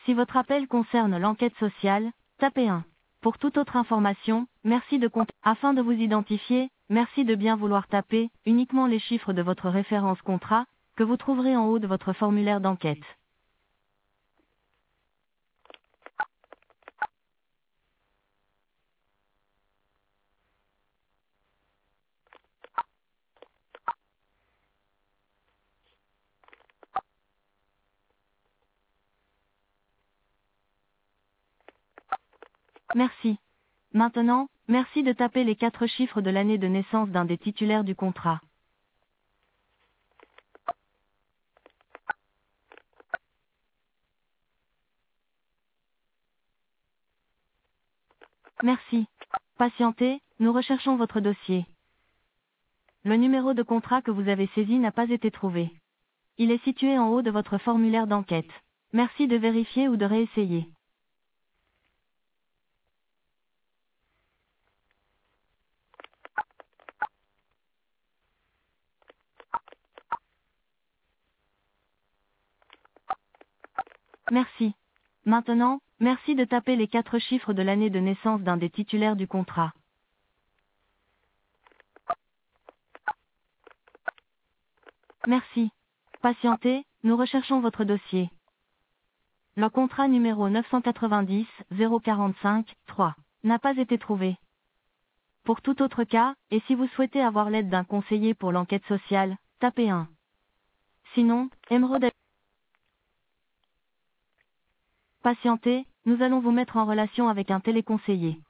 Si votre appel concerne l'enquête sociale, tapez 1. Pour toute autre information, merci de compter. Afin de vous identifier, merci de bien vouloir taper uniquement les chiffres de votre référence contrat, que vous trouverez en haut de votre formulaire d'enquête. Merci. Maintenant, merci de taper les 4 chiffres de l'année de naissance d'un des titulaires du contrat. Merci. Patientez, nous recherchons votre dossier. Le numéro de contrat que vous avez saisi n'a pas été trouvé. Il est situé en haut de votre formulaire d'enquête. Merci de vérifier ou de réessayer. Merci. Maintenant, merci de taper les 4 chiffres de l'année de naissance d'un des titulaires du contrat. Merci. Patientez, nous recherchons votre dossier. Le contrat numéro 990 045 3 n'a pas été trouvé. Pour tout autre cas, et si vous souhaitez avoir l'aide d'un conseiller pour l'enquête sociale, tapez 1. Sinon, Emeraude. Patientez, nous allons vous mettre en relation avec un téléconseiller.